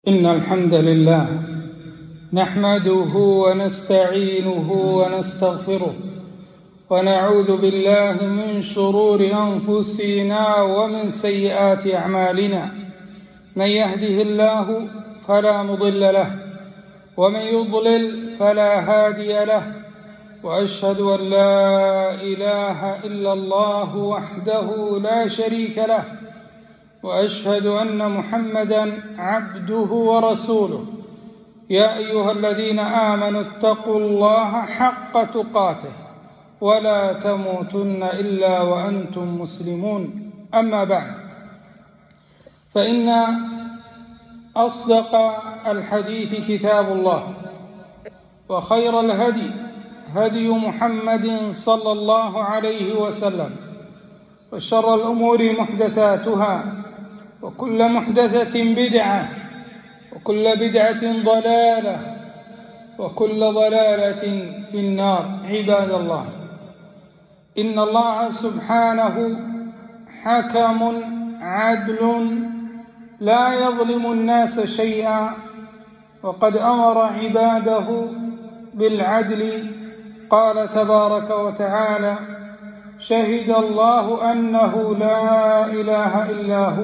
إن الحمد لله نحمده ونستعينه ونستغفره ونعوذ بالله من شرور أنفسنا ومن سيئات أعمالنا. من يهده الله فلا مضل له ومن يضلل فلا هادي له، وأشهد أن لا إله إلا الله وحده لا شريك له، وأشهد أن محمدًا عبده ورسوله. يا أيها الذين آمنوا اتقوا الله حق تقاته ولا تموتن إلا وأنتم مسلمون. أما بعد، فإن أصدق الحديث كتاب الله، وخير الهدي هدي محمد صلى الله عليه وسلم، وشر الأمور محدثاتها، وكل محدثة بدعة، وكل بدعة ضلالة، وكل ضلالة في النار. عباد الله، إن الله سبحانه حكم عدل لا يظلم الناس شيئا، وقد أمر عباده بالعدل. قال تبارك وتعالى: شهد الله أنه لا إله إلا هو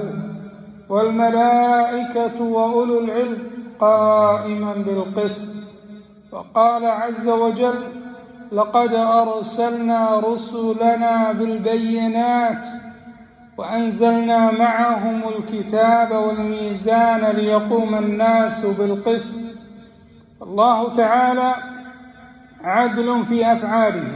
والملائكة وأولو العلم قائما بالقسط. وقال عز وجل: لقد أرسلنا رسلنا بالبينات وأنزلنا معهم الكتاب والميزان ليقوم الناس بالقسط. الله تعالى عدل في أفعاله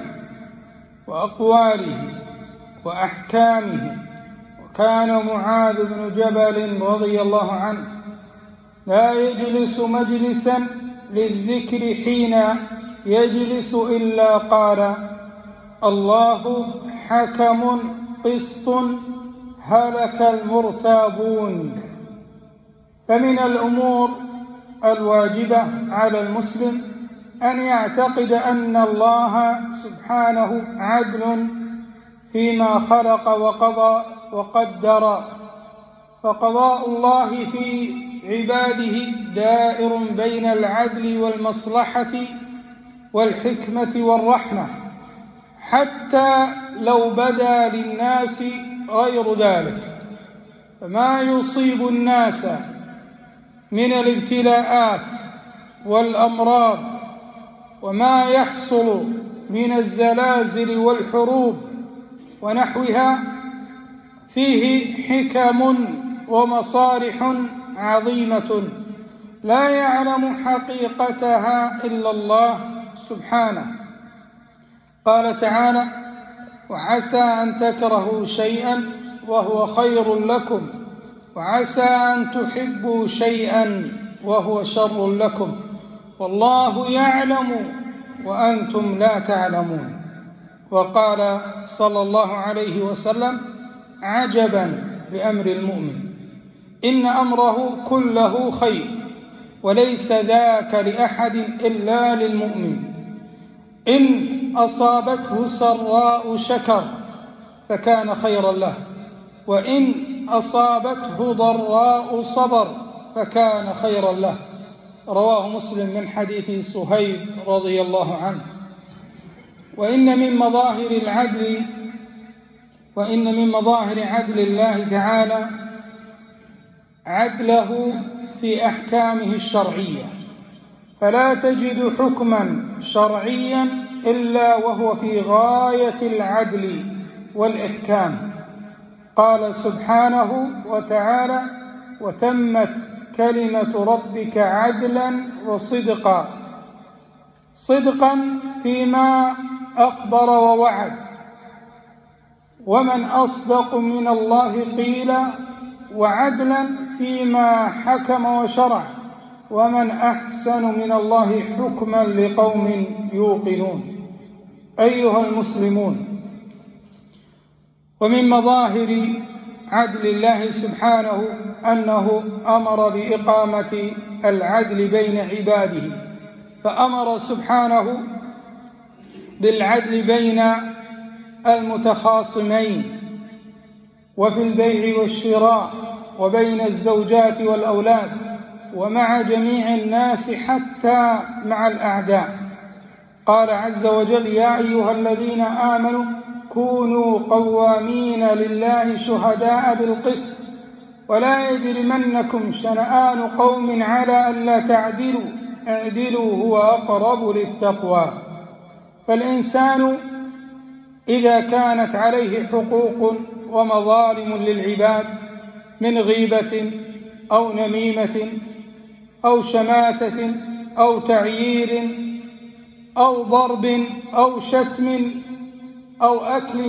وأقواله وأحكامه. وكان معاذ بن جبل رضي الله عنه لا يجلس مجلسا للذكر حين يجلس إلا قال: الله حكم قسط هلك المرتابون. فمن الأمور الواجبة على المسلم أن يعتقد أن الله سبحانه عدل فيما خلق وقضى وقدر، فقضاء الله في عباده دائر بين العدل والمصلحة والحكمة والرحمة، حتى لو بدا للناس غير ذلك. فما يصيب الناس من الابتلاءات والأمراض وما يحصل من الزلازل والحروب ونحوها فيه حكم ومصالح عظيمة لا يعلم حقيقتها إلا الله سبحانه. قال تعالى: وعسى أن تكرهوا شيئا وهو خير لكم، وعسى أن تحبوا شيئا وهو شر لكم، والله يعلم وأنتم لا تعلمون. وقال صلى الله عليه وسلم: عجبا لأمر المؤمن، إن أمره كله خير، وليس ذاك لأحد إلا للمؤمن. إن أصابته سراء شكر فكان خيرا له، وإن أصابته ضراء صبر فكان خيرا له. رواه مسلم من حديث صهيب رضي الله عنه. وإن من مظاهر عدل الله تعالى عدله في أحكامه الشرعية، فلا تجد حكما شرعيا إلا وهو في غاية العدل والإحكام. قال سبحانه وتعالى: وتمت كلمة ربك عدلا وصدقا. صدقا فيما أخبر ووعد، ومن أصدق من الله قيلا، وعدلا فيما حكم وشرع، ومن أحسن من الله حكما لقوم يوقنون. أيها المسلمون، ومن مظاهر عدل الله سبحانه أنه أمر بإقامة العدل بين عباده، فأمر سبحانه بالعدل بين المتخاصمين وفي البيع والشراء وبين الزوجات والأولاد، ومع جميع الناس حتى مع الأعداء. قال عز وجل: يا أيها الذين آمنوا كونوا قوامين لله شهداء بالقسط ولا يجرمنكم شنآن قوم على ألا تعدلوا اعدلوا هو أقرب للتقوى. فالإنسان إذا كانت عليه حقوق ومظالم للعباد من غيبة أو نميمة أو شماتة أو تعيير أو ضرب أو شتم أو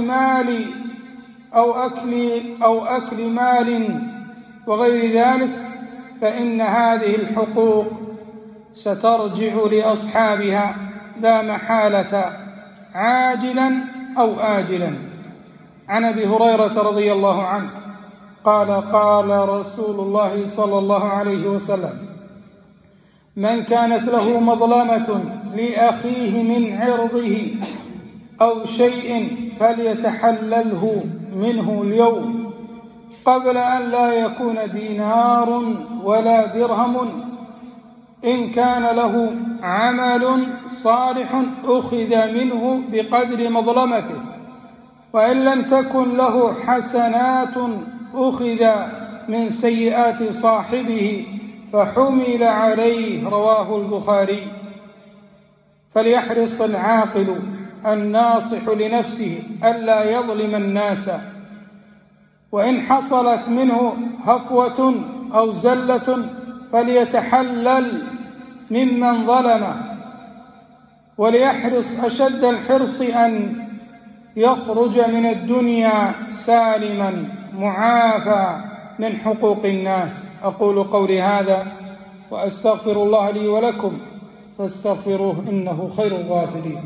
أكل مال وغير ذلك، فإن هذه الحقوق سترجع لأصحابها لا محالة عاجلا أو آجلا. عن أبي هريرة رضي الله عنه قال: قال رسول الله صلى الله عليه وسلم: من كانت له مظلمة لأخيه من عرضه أو شيء فليتحلله منه اليوم قبل أن لا يكون دينار ولا درهم. إن كان له عمل صالح أخذ منه بقدر مظلمته، وإن لم تكن له حسنات أخذ من سيئات صاحبه فحمل عليه. رواه البخاري. فليحرص العاقل الناصح لنفسه ألا يظلم الناس، وإن حصلت منه هفوة أو زلة فليتحلل ممن ظلمه، وليحرص أشد الحرص أن يخرج من الدنيا سالما معافى من حقوق الناس. أقول قولي هذا وأستغفر الله لي ولكم فاستغفروه إنه خير الغافرين.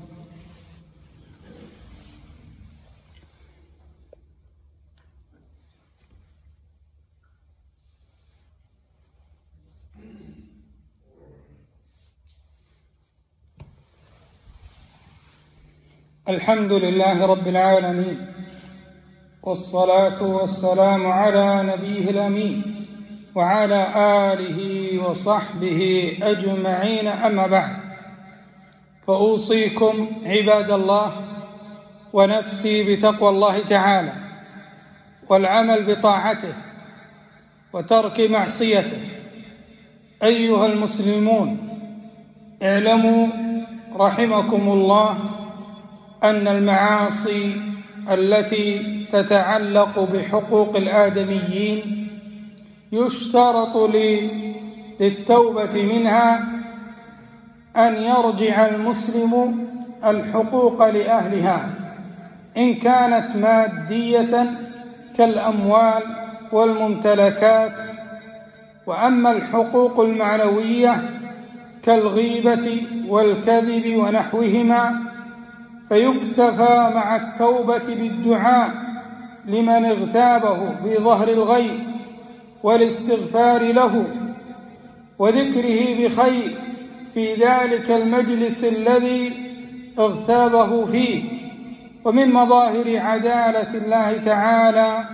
الحمد لله رب العالمين، والصلاة والسلام على نبيه الأمين وعلى آله وصحبه أجمعين. أما بعد، فأوصيكم عباد الله ونفسي بتقوى الله تعالى والعمل بطاعته وترك معصيته. أيها المسلمون، اعلموا رحمكم الله أن المعاصي التي تتعلق بحقوق الآدميين يشترط للتوبة منها أن يرجع المسلم الحقوق لأهلها، إن كانت مادية كالأموال والممتلكات. وأما الحقوق المعنوية كالغيبة والكذب ونحوهما فيكتفى مع التوبة بالدعاء لمن اغتابه في ظهر الغيب والاستغفار له وذكره بخير في ذلك المجلس الذي اغتابه فيه. ومن مظاهر عدالة الله تعالى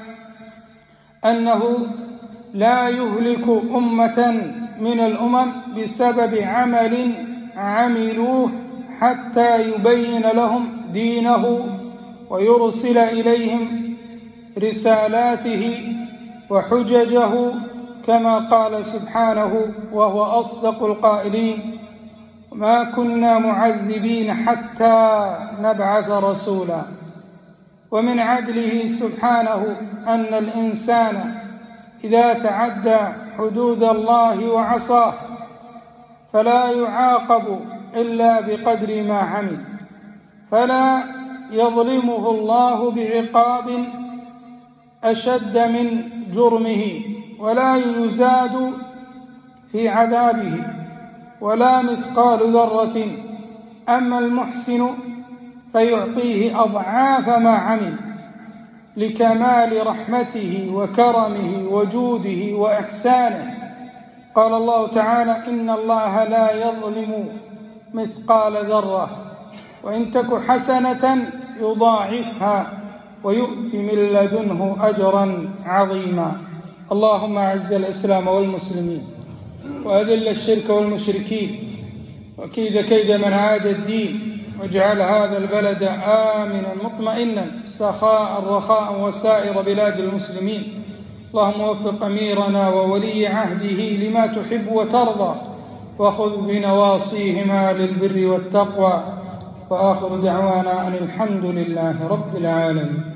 أنه لا يهلك أمة من الأمم بسبب عمل عملوه حتى يبين لهم دينه ويرسل إليهم رسالاته وحججه، كما قال سبحانه وهو أصدق القائلين: وما كنا معذبين حتى نبعث رسولا. ومن عدله سبحانه أن الإنسان إذا تعدى حدود الله وعصاه فلا يعاقب إلا بقدر ما عمل، فلا يظلمه الله بعقاب أشد من جرمه ولا يزاد في عذابه ولا مثقال ذرة. أما المحسن فيعطيه أضعاف ما عمل لكمال رحمته وكرمه وجوده وإحسانه. قال الله تعالى: إن الله لا يظلم مثقال ذرة وإن تك حسنة يضاعفها ويؤت من لدنه أجرا عظيما. اللهم أعز الإسلام والمسلمين وأذل الشرك والمشركين وكيد كيد من عاد الدين، واجعل هذا البلد آمنا مطمئنا سخاء رخاء وسائر بلاد المسلمين. اللهم وفق أميرنا وولي عهده لما تحب وترضى، وخذ بنواصيهما للبر والتقوى. وآخر دعوانا أن الحمد لله رب العالمين.